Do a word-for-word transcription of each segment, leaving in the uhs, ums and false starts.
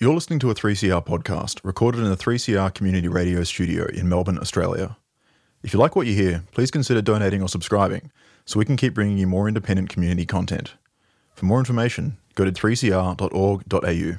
You're listening to a three C R podcast recorded in the three C R Community Radio Studio in Melbourne, Australia. If you like what you hear, please consider donating or subscribing so we can keep bringing you more independent community content. For more information, go to three c r dot org dot a u.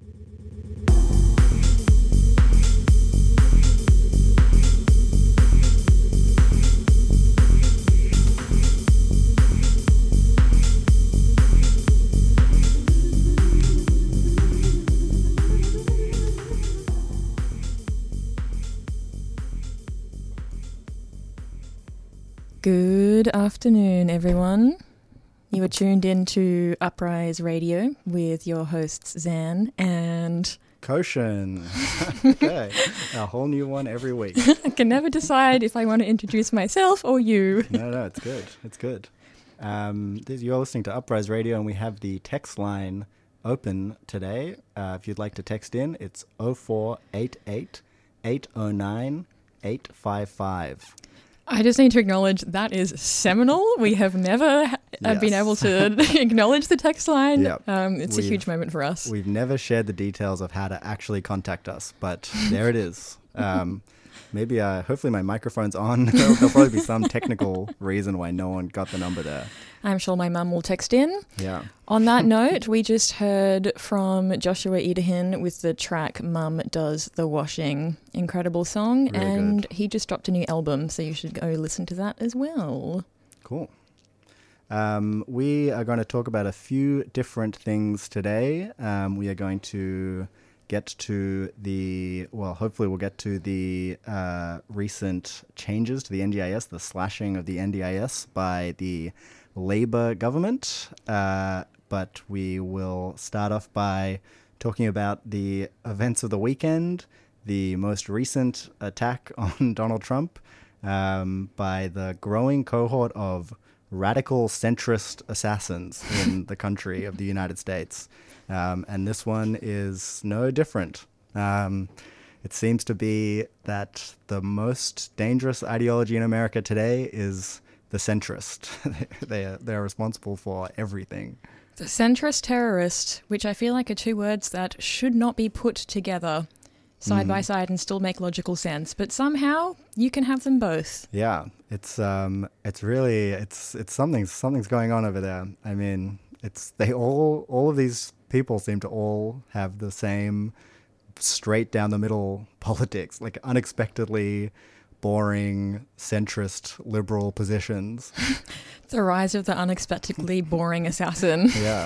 Good afternoon, everyone. You are tuned into Uprise Radio with your hosts, Zan and... Koshin. Okay, a whole new one every week. I can never decide if I want to introduce myself or you. No, no, it's good. It's good. Um, this, you're listening to Uprise Radio, and we have the text line open today. Uh, if you'd like to text in, it's oh four eight eight, eight oh nine, eight five five. I just need to acknowledge that is seminal. We have never ha- yes. been able to acknowledge the text line. Yep. Um, it's we've, a huge moment for us. We've never shared the details of how to actually contact us, but there it is. Um, maybe, uh, hopefully my microphone's on. there'll, there'll probably be some technical reason why no one got the number there. I'm sure my mum will text in. Yeah. On that note, we just heard from Joshua Idahin with the track Mum Does the Washing. Incredible song. Really and good. He just dropped a new album, so you should go listen to that as well. Cool. Um, we are going to talk about a few different things today. Um, we are going to get to the, well, hopefully we'll get to the uh, recent changes to the N D I S, the slashing of the N D I S by the Labour government, uh, but we will start off by talking about the events of the weekend, the most recent attack on Donald Trump um, by the growing cohort of radical centrist assassins in the country of the United States. Um, and this one is no different. Um, it seems to be that the most dangerous ideology in America today is the centrist. they are, they're responsible for everything. The centrist terrorist, which I feel like are two words that should not be put together side mm. by side and still make logical sense, but somehow you can have them both. Yeah, it's um, it's really it's it's something something's going on over there. I mean, it's they all all of these people seem to all have the same straight down the middle politics, like unexpectedly boring, centrist, liberal positions. The rise of the unexpectedly boring assassin. Yeah.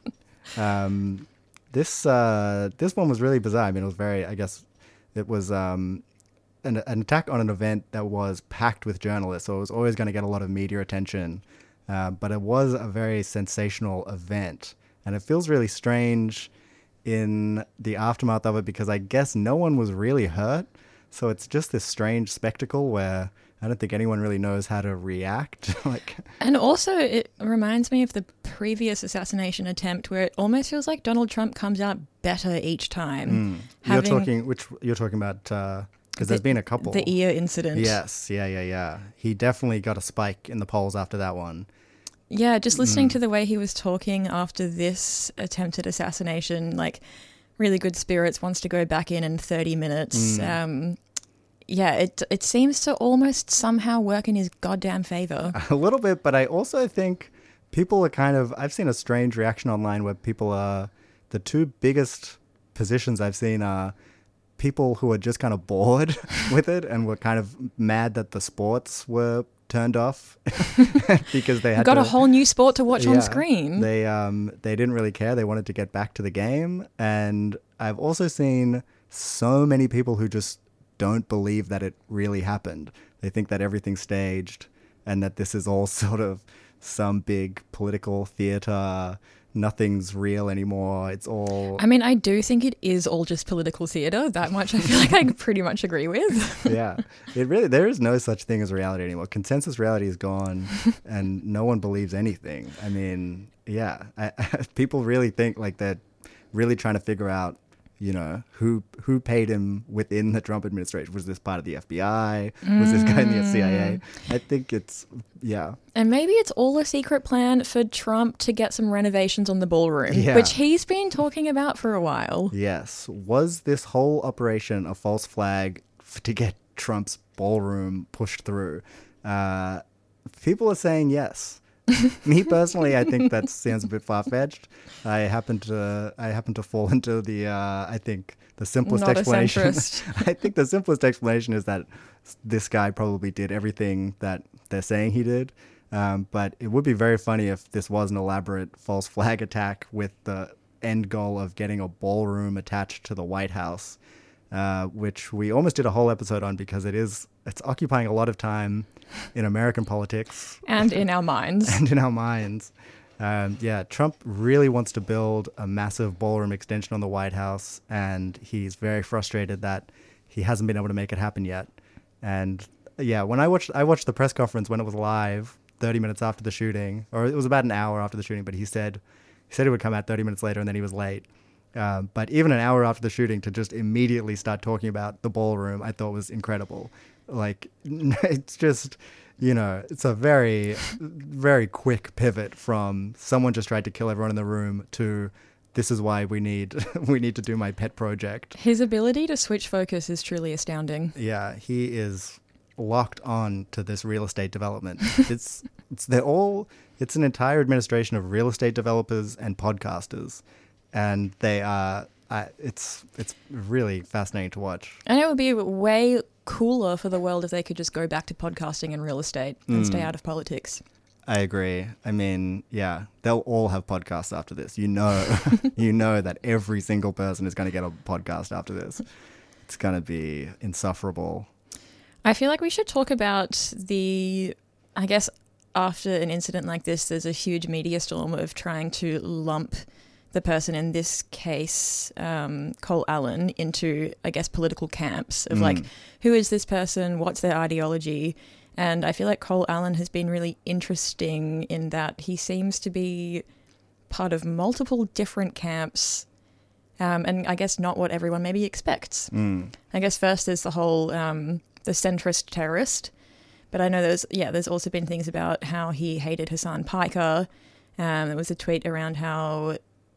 Um, this uh, this one was really bizarre. I mean, it was very, I guess, it was um, an, an attack on an event that was packed with journalists, so it was always going to get a lot of media attention. Uh, but it was a very sensational event. And it feels really strange in the aftermath of it because I guess no one was really hurt. So it's just this strange spectacle where I don't think anyone really knows how to react. like, And also it reminds me of the previous assassination attempt where it almost feels like Donald Trump comes out better each time. Mm. Having you're talking, which you're talking about, because uh, there's been a couple. The ear incident. Yes, yeah, yeah, yeah. He definitely got a spike in the polls after that one. Yeah, just listening mm. to the way he was talking after this attempted assassination, like really good spirits, wants to go back in in thirty minutes. Mm. Um, yeah, it it seems to almost somehow work in his goddamn favor. A little bit, but I also think people are kind of, I've seen a strange reaction online where people are, the two biggest positions I've seen are people who are just kind of bored with it and were kind of mad that the sports were turned off because they had got to, a whole new sport to watch yeah, on screen. They um they didn't really care. They wanted to get back to the game. And I've also seen so many people who just don't believe that it really happened. They think that everything's staged and that this is all sort of some big political theater. Nothing's real anymore. It's all... I mean, I do think it is all just political theater. That much I feel like I pretty much agree with. Yeah. It really, there is no such thing as reality anymore. Consensus reality is gone and no one believes anything. I mean, yeah. I, people really think like they're really trying to figure out You know, who who paid him within the Trump administration? Was this part of the F B I? Was this guy in the C I A? I think it's, yeah. And maybe it's all a secret plan for Trump to get some renovations on the ballroom, Yeah. which he's been talking about for a while. Yes. Was this whole operation a false flag f- to get Trump's ballroom pushed through? Uh, people are saying yes. Me personally, I think that sounds a bit far-fetched. I happen to I happen to fall into the uh, I think the simplest Not a explanation. centrist. I think the simplest explanation is that this guy probably did everything that they're saying he did. Um, but it would be very funny if this was an elaborate false flag attack with the end goal of getting a ballroom attached to the White House, uh, which we almost did a whole episode on because it is it's occupying a lot of time in American politics And in our minds. and in our minds. Um, yeah, Trump really wants to build a massive ballroom extension on the White House, and he's very frustrated that he hasn't been able to make it happen yet. And yeah, when I watched I watched the press conference when it was live, thirty minutes after the shooting, or it was about an hour after the shooting, but he said he said it would come out thirty minutes later, and then he was late. Um, but even an hour after the shooting, to just immediately start talking about the ballroom, I thought was incredible. Like, it's just, you know, it's a very, very quick pivot from someone just tried to kill everyone in the room to this is why we need we need to do my pet project. His ability to switch focus is truly astounding. Yeah, he is locked on to this real estate development. It's it's they're all it's an entire administration of real estate developers and podcasters, and they are. Uh, it's it's really fascinating to watch. And it would be way cooler for the world if they could just go back to podcasting and real estate and Mm. stay out of politics. I agree. I mean, yeah, they'll all have podcasts after this. You know, you know that every single person is going to get a podcast after this. It's going to be insufferable. I feel like we should talk about the, I guess, after an incident like this, there's a huge media storm of trying to lump the person, in this case, um, Cole Allen, into, I guess, political camps of Mm. like, who is this person? What's their ideology? And I feel like Cole Allen has been really interesting in that he seems to be part of multiple different camps. Um, and I guess not what everyone maybe expects. Mm. I guess first there's the whole, um, the centrist terrorist. But I know there's, yeah, there's also been things about how he hated Hassan Piker. Um, there was a tweet around how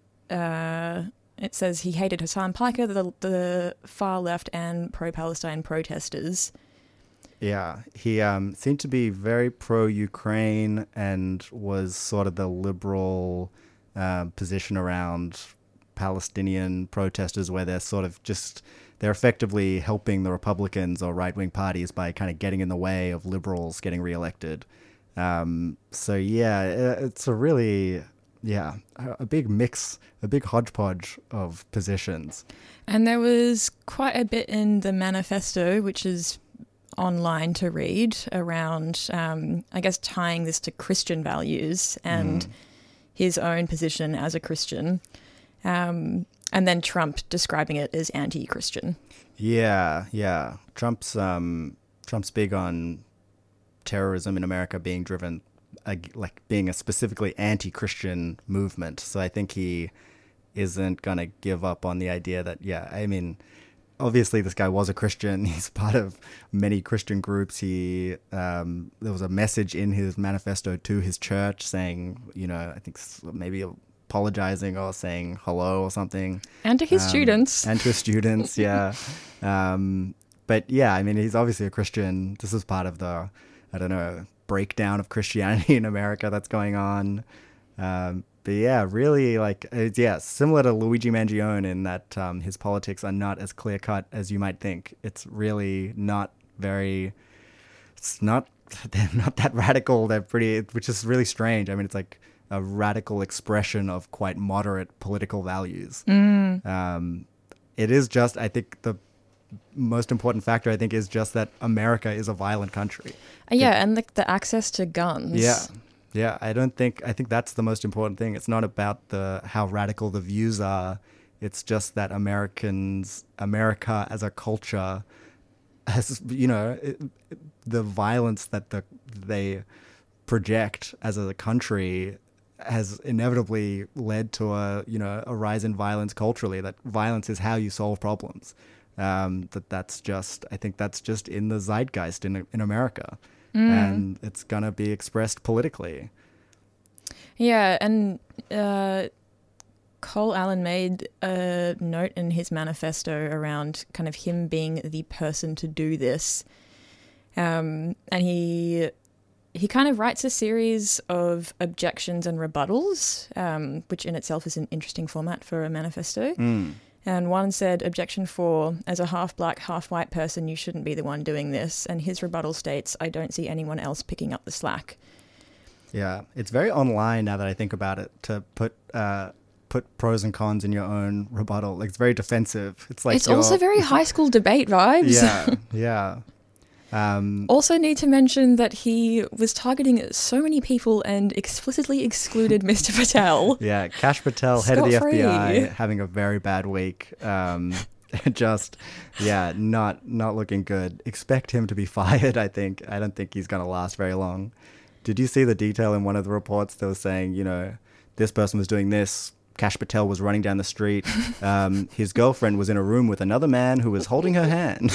uh, it says he hated Hassan Piker, the, the far left and pro-Palestine protesters. Yeah, he um, seemed to be very pro-Ukraine and was sort of the liberal uh, position around Palestinian protesters, where they're sort of just, they're effectively helping the Republicans or right-wing parties by kind of getting in the way of liberals getting reelected. Um, so yeah, it's a really, yeah, a big mix, a big hodgepodge of positions. And there was quite a bit in the manifesto, which is online to read, around, um, I guess, tying this to Christian values and mm. his own position as a Christian. Um, and then Trump describing it as anti-Christian. Yeah, yeah. Trump's um, Trump's big on terrorism in America being driven, uh, like being a specifically anti-Christian movement. So I think he isn't going to give up on the idea that, yeah, I mean, obviously this guy was a Christian. He's part of many Christian groups. He um, there was a message in his manifesto to his church saying, you know, I think maybe apologizing or saying hello or something. And to his um, students. And to his students, yeah. Um, but yeah, I mean, he's obviously a Christian. This is part of the, I don't know, breakdown of Christianity in America that's going on. Um, but yeah, really, like, it's, yeah, similar to Luigi Mangione in that um, his politics are not as clear cut as you might think. It's really not very, it's not, they're not that radical. They're pretty, which is really strange. I mean, it's like a radical expression of quite moderate political values. Mm. Um, it is just, I think the most important factor, I think, is just that America is a violent country. Uh, yeah, it, and the, the access to guns. Yeah. Yeah, I don't think, I think that's the most important thing. It's not about the how radical the views are. It's just that Americans, America as a culture has, you know, it, the violence that the they project as a country has inevitably led to a you know a rise in violence culturally. That violence is how you solve problems. Um, that that's just I think that's just in the zeitgeist in in America, mm. and it's gonna be expressed politically. Yeah, and uh, Cole Allen made a note in his manifesto around kind of him being the person to do this, um, and he. He kind of writes a series of objections and rebuttals, um, which in itself is an interesting format for a manifesto. Mm. And one said, objection four, as a half-black, half-white person, you shouldn't be the one doing this. And his rebuttal states, I don't see anyone else picking up the slack. Yeah, it's very online now that I think about it, to put uh, put pros and cons in your own rebuttal. Like, it's very defensive. It's like It's also very high school debate vibes. Yeah, yeah. Um, also need to mention that he was targeting so many people and explicitly excluded Mister Patel. Yeah, Kash Patel, head of the Scot-free. F B I, having a very bad week. Um, just, yeah, not not looking good. Expect him to be fired, I think. I don't think he's going to last very long. Did you see the detail in one of the reports that was saying, you know, this person was doing this, Kash Patel was running down the street, um, his girlfriend was in a room with another man who was holding her hand.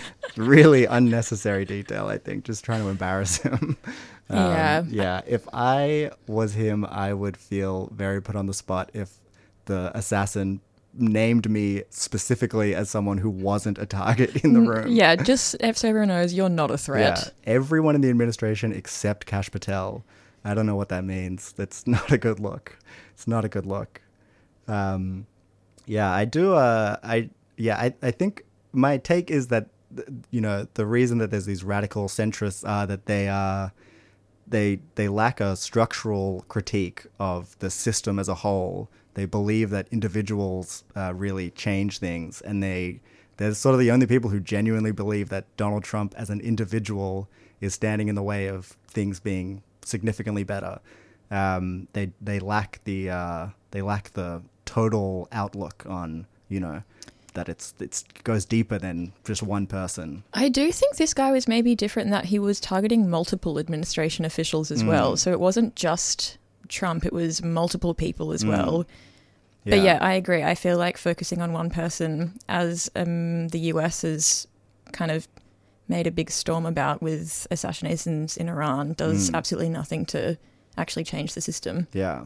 Really unnecessary detail, I think, just trying to embarrass him. Um, Yeah. Yeah, if I was him, I would feel very put on the spot if the assassin named me specifically as someone who wasn't a target in the room. Yeah, just so everyone knows, you're not a threat. Yeah, everyone in the administration except Kash Patel. I don't know what that means. That's not a good look. It's not a good look. Um, yeah, I do. Uh, I yeah, I, I think my take is that, you know, the reason that there's these radical centrists are that they are they they lack a structural critique of the system as a whole. They believe that individuals uh, really change things, and they they're sort of the only people who genuinely believe that Donald Trump as an individual is standing in the way of things being significantly better. Um, they they lack the uh, they lack the total outlook on, you know, that it's it's goes deeper than just one person. I do think this guy was maybe different in that he was targeting multiple administration officials as Mm. well. So it wasn't just Trump, it was multiple people as Mm. well. But yeah, I agree. I feel like focusing on one person, as um, the U S has kind of made a big storm about with assassinations in Iran, does Mm. absolutely nothing to actually change the system. Yeah.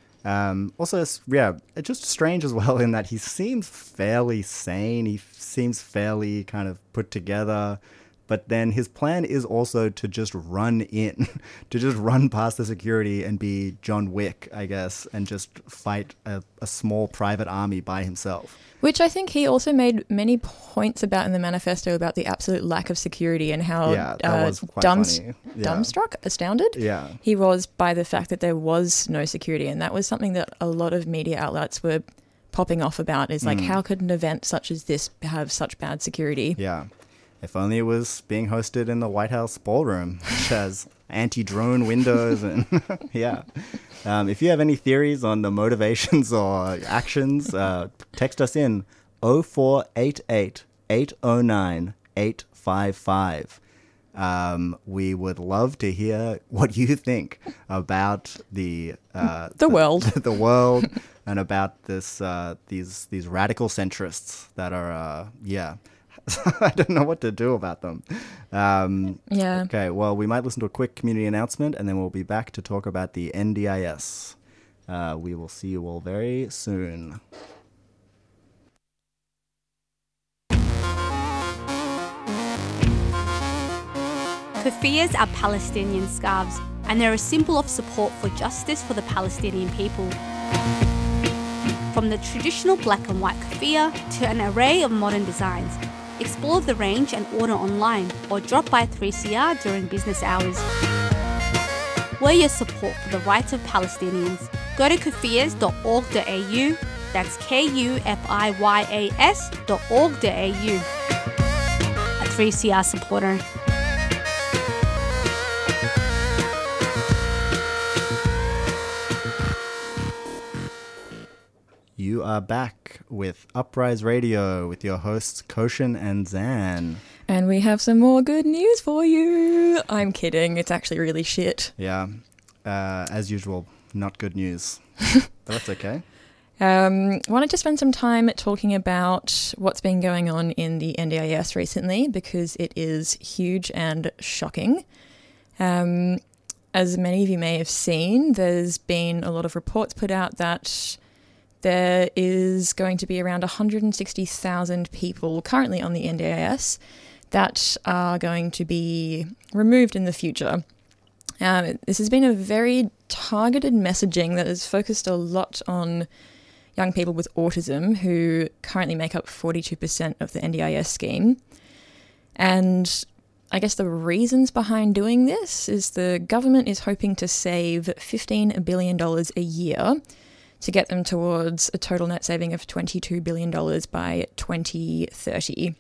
Um, also, it's, yeah, it's just strange as well in that he seems fairly sane. He f- seems fairly kind of put together. But then his plan is also to just run in, to just run past the security and be John Wick, I guess, and just fight a, a small private army by himself. Which I think he also made many points about in the manifesto about the absolute lack of security and how Yeah, that uh, was quite dumbs- funny. Yeah. dumbstruck, astounded Yeah. he was by the fact that there was no security. And that was something that a lot of media outlets were popping off about, is like, Mm. how could an event such as this have such bad security? Yeah. If only it was being hosted in the White House ballroom, which has anti-drone windows and yeah. Um, if you have any theories on the motivations or actions, uh, text us in oh four eight eight, eight oh nine, eight five five. Um, we would love to hear what you think about the uh, The world. the world, and about this uh, these these radical centrists that are uh, yeah. I don't know what to do about them. Um, Yeah. Okay, well, we might listen to a quick community announcement, and then we'll be back to talk about the N D I S. Uh, we will see you all very soon. Keffiyehs are Palestinian scarves, and they're a symbol of support for justice for the Palestinian people. From the traditional black and white keffiyeh to an array of modern designs, explore the range and order online or drop by three C R during business hours. We're your support for the rights of Palestinians. Go to keffiyehs dot org dot a u, that's K U F I Y A S dot org dot a u. A three C R supporter. You are back with Uprise Radio with your hosts Koshin and Zan. And we have some more good news for you. I'm kidding. It's actually really shit. Yeah, uh, as usual, not good news. But that's okay. Um, wanted to spend some time talking about what's been going on in the N D I S recently because it is huge and shocking. Um, as many of you may have seen, there's been a lot of reports put out that there is going to be around one hundred sixty thousand people currently on the N D I S that are going to be removed in the future. Um, this has been a very targeted messaging that has focused a lot on young people with autism who currently make up forty-two percent of the N D I S scheme. And I guess the reasons behind doing this is the government is hoping to save fifteen billion dollars a year to get them towards a total net saving of twenty-two billion dollars by twenty thirty.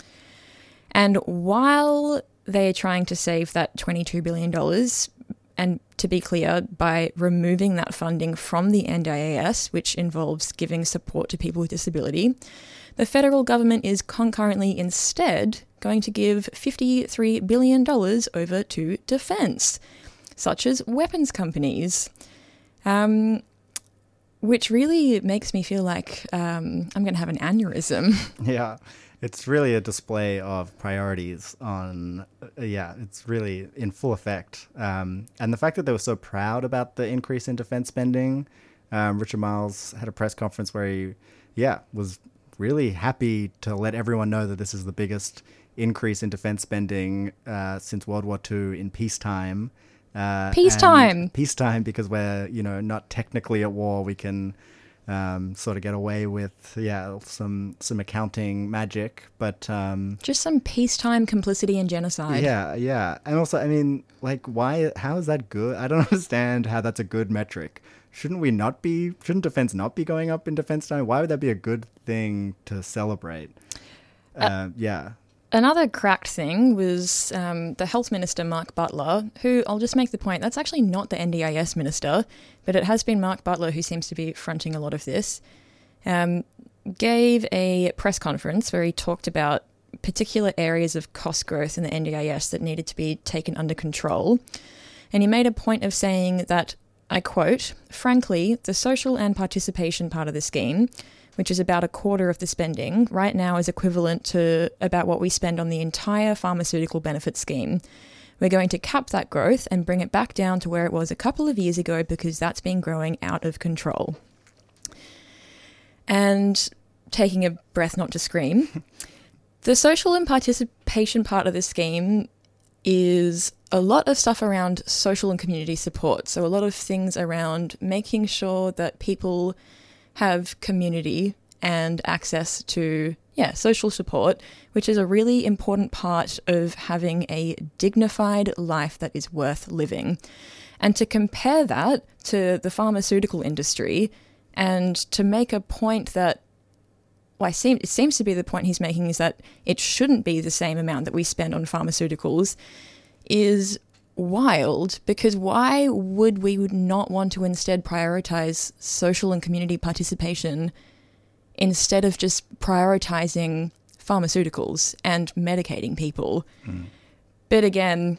And while they're trying to save that twenty-two billion dollars, and to be clear, by removing that funding from the N D I S, which involves giving support to people with disability, the federal government is concurrently instead going to give fifty-three billion dollars over to defense, such as weapons companies, um, which really makes me feel like um, I'm going to have an aneurysm. Yeah. It's really a display of priorities on, uh, yeah, it's really in full effect. Um, and the fact that they were so proud about the increase in defense spending, um, Richard Marles had a press conference where he, yeah, was really happy to let everyone know that this is the biggest increase in defense spending uh, since World War Two in peacetime. Uh, Peacetime! Peacetime, because we're, you know, not technically at war. We can Um, sort of get away with, yeah, some some accounting magic, but um, Just some peacetime complicity and genocide. yeah, yeah, and also, I mean, like, why? How is that good? I don't understand how that's a good metric. Shouldn't we not be? Shouldn't defense not be going up in defense time? Why would that be a good thing to celebrate? Uh, uh, yeah. Another cracked thing was um, the health minister, Mark Butler, who, I'll just make the point, that's actually not the N D I S minister, but it has been Mark Butler who seems to be fronting a lot of this, um, gave a press conference where he talked about particular areas of cost growth in the N D I S that needed to be taken under control. And he made a point of saying that, I quote, "Frankly, the social and participation part of the scheme, which is about a quarter of the spending, right now is equivalent to about what we spend on the entire pharmaceutical benefit scheme. We're going to cap that growth and bring it back down to where it was a couple of years ago because that's been growing out of control." And taking a breath not to scream, the social and participation part of the scheme is a lot of stuff around social and community support. So a lot of things around making sure that people have community and access to, yeah, social support, which is a really important part of having a dignified life that is worth living. And to compare that to the pharmaceutical industry and to make a point that, well, I seem, it seems to be the point he's making is that it shouldn't be the same amount that we spend on pharmaceuticals is wild, because why would we would not want to instead prioritize social and community participation instead of just prioritizing pharmaceuticals and medicating people? Mm. But again,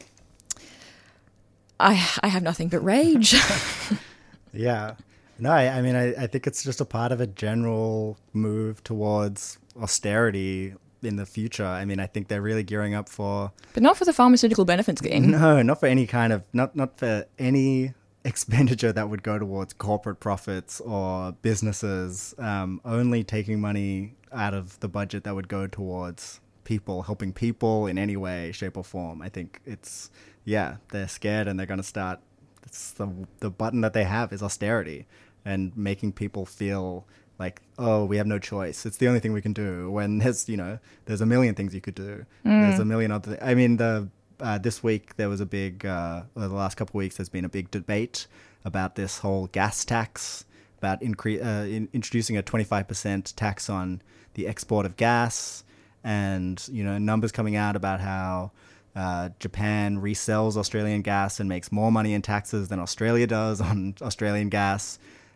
I I have nothing but rage. Yeah. No, I, I mean, I, I think it's just a part of a general move towards austerity in the future. I mean, I think they're really gearing up for... But not for the pharmaceutical benefit scheme. No, not for any kind of... Not, not for any expenditure that would go towards corporate profits or businesses, um, only taking money out of the budget that would go towards people, helping people in any way, shape or form. I think it's... Yeah, they're scared and they're going to start... It's the the button that they have is austerity and making people feel like, oh, we have no choice. It's the only thing we can do, when there's, you know, there's a million things you could do. Mm. There's a million other things. I mean, the uh, this week there was a big, uh, well, the last couple of weeks there's been a big debate about this whole gas tax, about incre- uh, in, introducing a twenty-five percent tax on the export of gas, and, you know, numbers coming out about how uh, Japan resells Australian gas and makes more money in taxes than Australia does on Australian gas.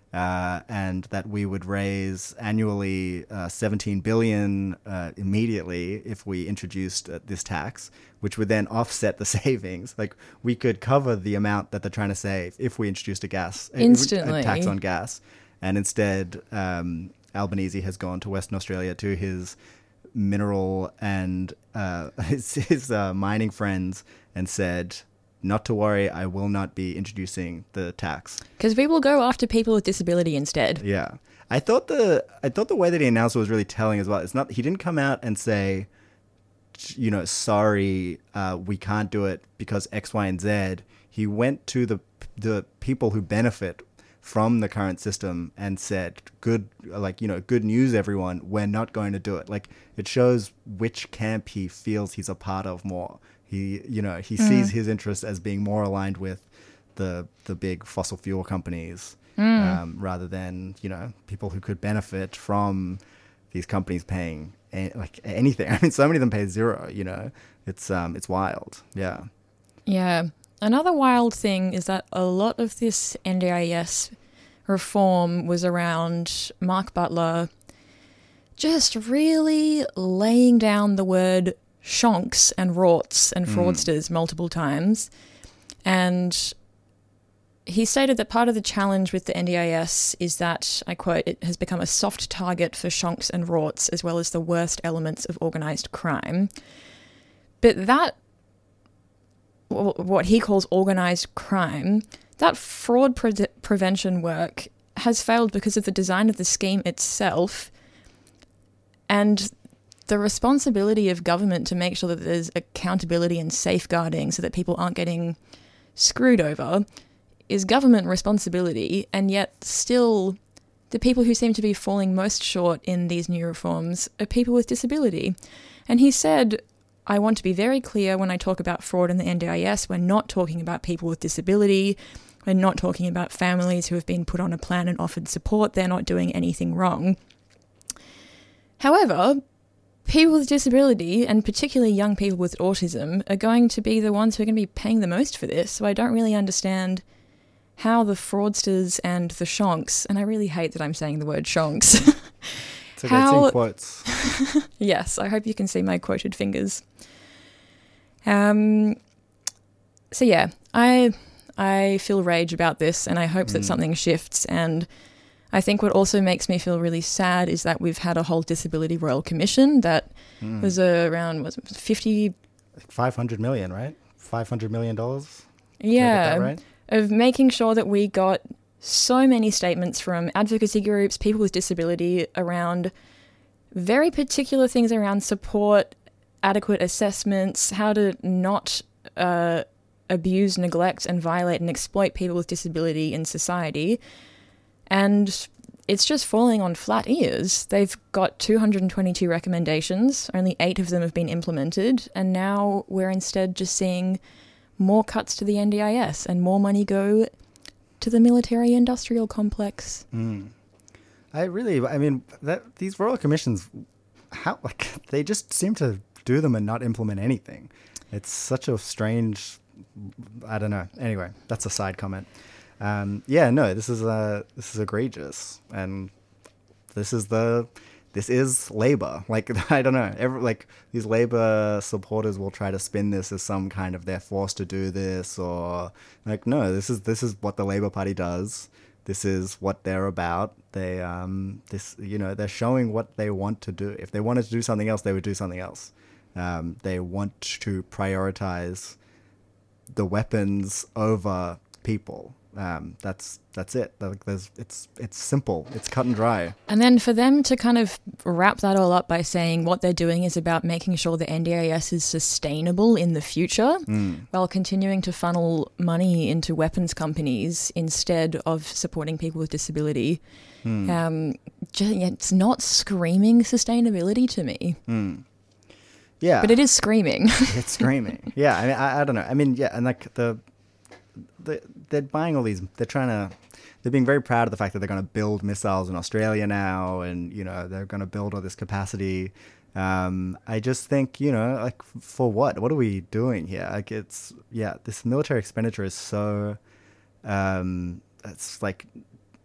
uh, and that we would raise annually uh, seventeen billion uh, immediately if we introduced uh, this tax, which would then offset the savings. Like we could cover the amount that they're trying to save if we introduced a gas Instantly. a tax on gas, and instead um, Albanese has gone to Western Australia to his mineral and uh, his, his uh, mining friends and said, not to worry, I will not be introducing the tax. Because we will go after people with disability instead. Yeah. I thought the I thought the way that he announced it was really telling as well. It's not he didn't come out and say, you know, sorry, uh, we can't do it because X, Y, and Z. He went to the the people who benefit from the current system and said, good, like, you know, good news, everyone, we're not going to do it. Like, it shows which camp he feels he's a part of more. He, you know, he mm. sees his interests as being more aligned with the the big fossil fuel companies mm. um, rather than, you know, people who could benefit from these companies paying a- like anything. I mean, so many of them pay zero, you know. It's um, it's wild. Yeah. Yeah. Another wild thing is that a lot of this N D I S reform was around Mark Butler just really laying down the word shonks and rorts and fraudsters mm. multiple times. And he stated that part of the challenge with the N D I S is that, I quote, it has become a soft target for shonks and rorts as well as the worst elements of organised crime. But that, what he calls organised crime, that fraud pre- prevention work has failed because of the design of the scheme itself and the responsibility of government to make sure that there's accountability and safeguarding so that people aren't getting screwed over is government responsibility, and yet still the people who seem to be falling most short in these new reforms are people with disability. And he said, I want to be very clear when I talk about fraud in the N D I S, we're not talking about people with disability. We're not talking about families who have been put on a plan and offered support. They're not doing anything wrong. However, people with disability, and particularly young people with autism, are going to be the ones who are going to be paying the most for this. So I don't really understand how the fraudsters and the shonks, and I really hate that I'm saying the word shonks. It's okay, how, it's in quotes. Yes, I hope you can see my quoted fingers. Um. So yeah, I I feel rage about this, and I hope mm. that something shifts. And I think what also makes me feel really sad is that we've had a whole Disability Royal Commission that mm. was uh, around was it fifty, five hundred million, right? Five hundred million dollars. Yeah, that right? Of making sure that we got so many statements from advocacy groups, people with disability, around very particular things around support, adequate assessments, how to not uh, abuse, neglect, and violate and exploit people with disability in society. And it's just falling on flat ears. They've got two hundred twenty-two recommendations, only eight of them have been implemented, and now we're instead just seeing more cuts to the N D I S and more money go to the military-industrial complex. Mm. I really, I mean, that these royal commissions, how like they just seem to do them and not implement anything. It's such a strange, I don't know. Anyway, that's a side comment. Um, yeah, no, this is uh, this is egregious, and this is the this is Labour. Like, I don't know, every, like these Labour supporters will try to spin this as some kind of they're forced to do this, or like, no, this is this is what the Labour Party does. This is what they're about. They um this you know they're showing what they want to do. If they wanted to do something else, they would do something else. Um, they want to prioritize the weapons over people. Um, that's that's it. Like, there's, it's it's simple. It's cut and dry. And then for them to kind of wrap that all up by saying what they're doing is about making sure the N D I S is sustainable in the future, mm. while continuing to funnel money into weapons companies instead of supporting people with disability. Mm. Um, just, yeah, it's not screaming sustainability to me. Mm. Yeah, but it is screaming. It's screaming. Yeah, I mean, I, I don't know. I mean, yeah, and like the. They, they're buying all these, they're trying to, they're being very proud of the fact that they're going to build missiles in Australia now, and, you know, they're going to build all this capacity. Um, I just think, you know, like, for what? What are we doing here? Like, it's, yeah, this military expenditure is so, um, it's like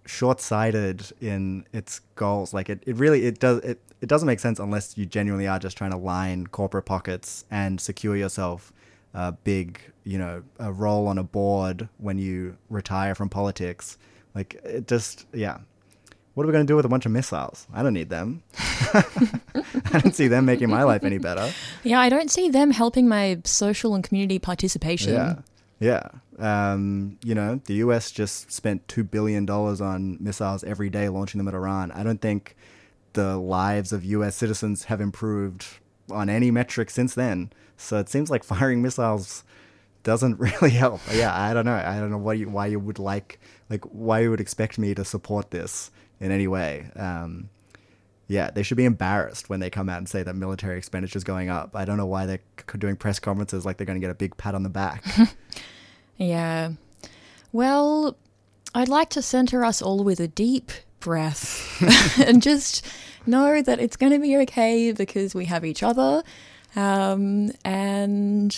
short-sighted in its goals. Like it, it really it does it, it doesn't make sense unless you genuinely are just trying to line corporate pockets and secure yourself a big, you know, a role on a board when you retire from politics. Like it just, yeah. What are we going to do with a bunch of missiles? I don't need them. I don't see them making my life any better. Yeah, I don't see them helping my social and community participation. Yeah, yeah. Um, you know, the U S just spent two billion dollars on missiles every day launching them at Iran. I don't think the lives of U S citizens have improved on any metric since then. So it seems like firing missiles doesn't really help. Yeah, I don't know. I don't know why you, why you would like, like why you would expect me to support this in any way. Um, yeah, they should be embarrassed when they come out and say that military expenditure is going up. I don't know why they're c- doing press conferences like they're going to get a big pat on the back. Yeah. Well, I'd like to center us all with a deep breath and just know that it's going to be okay because we have each other, um, and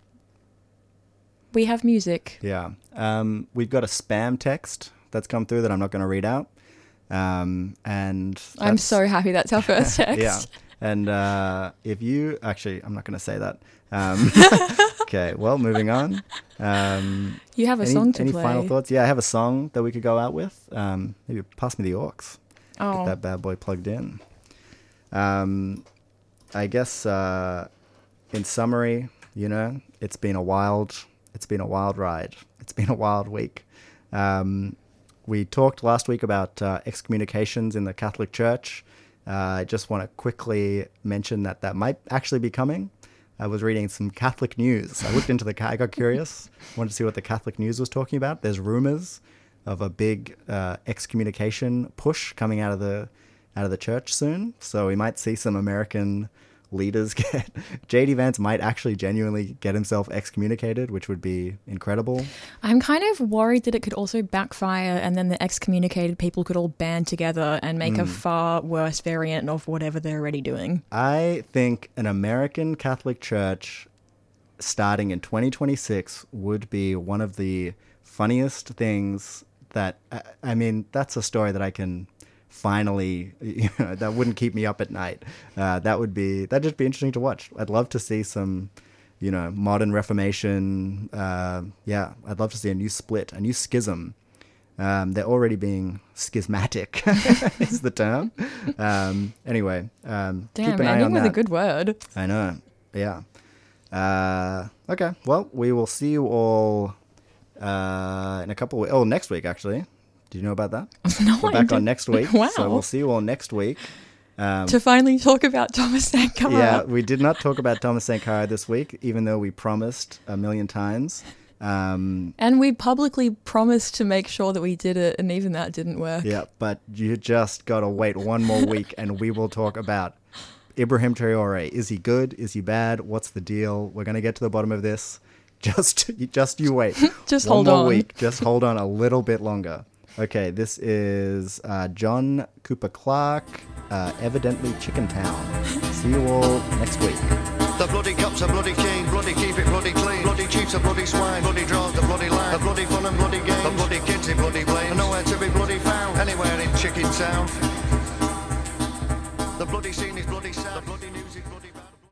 we have music. Yeah. Um, we've got a spam text that's come through that I'm not going to read out. Um, and I'm so happy that's our first text. Yeah. And uh, if you actually, I'm not going to say that. Um, okay. Well, moving on. Um, you have a any, song to any play. Any final thoughts? Yeah, I have a song that we could go out with. Um, maybe pass me the aux. Oh. Get that bad boy plugged in. Um, I guess uh, in summary, you know, it's been a wild, it's been a wild ride. It's been a wild week. Um, We talked last week about uh, excommunications in the Catholic Church. Uh, I just want to quickly mention that that might actually be coming. I was reading some Catholic news. I looked into the, I got curious, wanted to see what the Catholic news was talking about. There's rumors of a big uh, excommunication push coming out of the out of the church soon. So we might see some American leaders get, J D Vance might actually genuinely get himself excommunicated, which would be incredible. I'm kind of worried that it could also backfire and then the excommunicated people could all band together and make mm. a far worse variant of whatever they're already doing. I think an American Catholic Church starting in twenty twenty-six would be one of the funniest things that, I mean, that's a story that I can finally, you know, that wouldn't keep me up at night. Uh, that would be, that'd just be interesting to watch. I'd love to see some, you know, modern Reformation. Uh, yeah, I'd love to see a new split, a new schism. Um, they're already being schismatic, is the term. Um, anyway, um, Damn, keep an eye on that. With a good word. I know, yeah. Uh, okay, well, we will see you all uh, in a couple of, oh, next week, actually. Do you know about that? No, We're I back didn't. on next week. Wow. So we'll see you all next week. Um, to finally talk about Thomas Sankara. Yeah, we did not talk about Thomas Sankara this week, even though we promised a million times. Um, and we publicly promised to make sure that we did it, and even that didn't work. Yeah, but you just got to wait one more week, and we will talk about Ibrahim Traore. Is he good? Is he bad? What's the deal? We're going to get to the bottom of this. Just, just you wait. Just one hold more on. week. Just hold on a little bit longer. Okay, this is uh, John Cooper Clarke, uh, evidently Chicken Town. See you all next week. The bloody cups are bloody keen, bloody keep it bloody clean, bloody chiefs are bloody swine, bloody draws the bloody line, the bloody fun and bloody games, the bloody kids in bloody blame, and nowhere to be bloody found, anywhere in Chicken Town. The bloody scene is bloody sad, the bloody